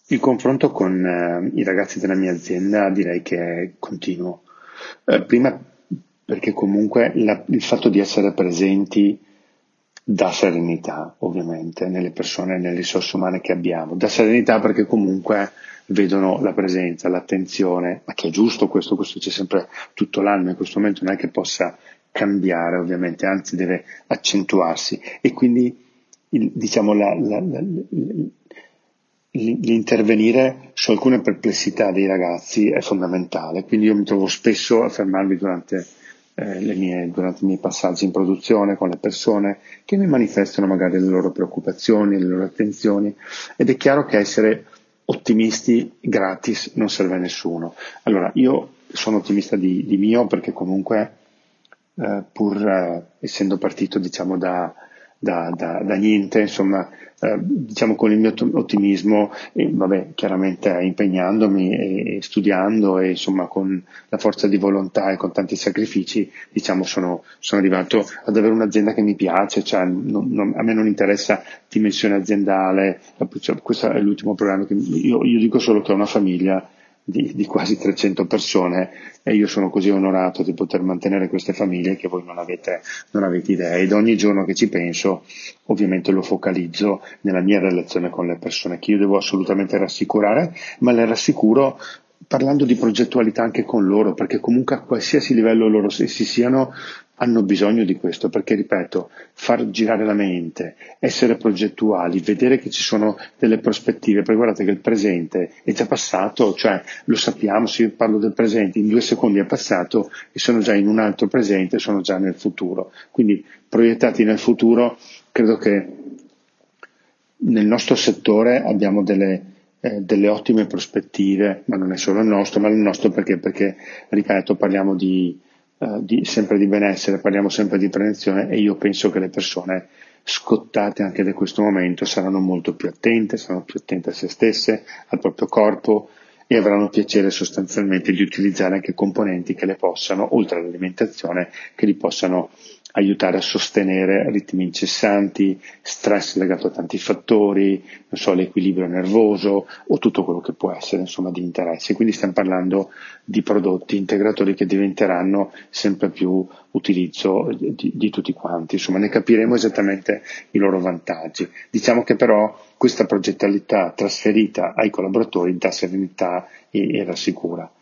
Il confronto con i ragazzi della mia azienda direi che è continuo. Prima perché comunque il fatto di essere presenti dà serenità, ovviamente, nelle persone e nelle risorse umane che abbiamo. Dà serenità perché comunque vedono la presenza, l'attenzione, ma che è giusto questo c'è sempre tutto l'anno, in questo momento non è che possa cambiare, ovviamente, anzi deve accentuarsi. E quindi diciamo, l'intervenire su alcune perplessità dei ragazzi è fondamentale, quindi io mi trovo spesso a fermarmi durante i miei passaggi in produzione con le persone che mi manifestano magari le loro preoccupazioni, le loro attenzioni, ed è chiaro che essere ottimisti gratis non serve a nessuno. Allora, io sono ottimista di mio perché comunque pur essendo partito diciamo da niente, insomma, diciamo con il mio ottimismo, e, vabbè, chiaramente impegnandomi e studiando e insomma con la forza di volontà e con tanti sacrifici, diciamo sono arrivato ad avere un'azienda che mi piace, cioè a me non interessa dimensione aziendale, cioè, questo è l'ultimo programma che io dico solo che ho una famiglia di quasi 300 persone e io sono così onorato di poter mantenere queste famiglie che voi non avete idea, ed ogni giorno che ci penso ovviamente lo focalizzo nella mia relazione con le persone che io devo assolutamente rassicurare, ma le rassicuro parlando di progettualità anche con loro, perché comunque a qualsiasi livello loro essi siano, hanno bisogno di questo, perché ripeto, far girare la mente, essere progettuali, vedere che ci sono delle prospettive, perché guardate che il presente è già passato, cioè lo sappiamo, se io parlo del presente, in 2 secondi è passato e sono già in un altro presente, sono già nel futuro. Quindi proiettati nel futuro, credo che nel nostro settore abbiamo delle ottime prospettive, ma non è solo il nostro, ma il nostro perché ripeto, parliamo sempre di benessere, parliamo sempre di prevenzione e io penso che le persone scottate anche da questo momento saranno più attente a se stesse, al proprio corpo e avranno piacere sostanzialmente di utilizzare anche componenti che le possano, oltre all'alimentazione, che li possano aiutare a sostenere ritmi incessanti, stress legato a tanti fattori, non so, l'equilibrio nervoso o tutto quello che può essere, insomma, di interesse. Quindi stiamo parlando di prodotti integratori che diventeranno sempre più utilizzo di tutti quanti, insomma, ne capiremo esattamente i loro vantaggi. Diciamo che però questa progettualità trasferita ai collaboratori dà serenità e rassicura.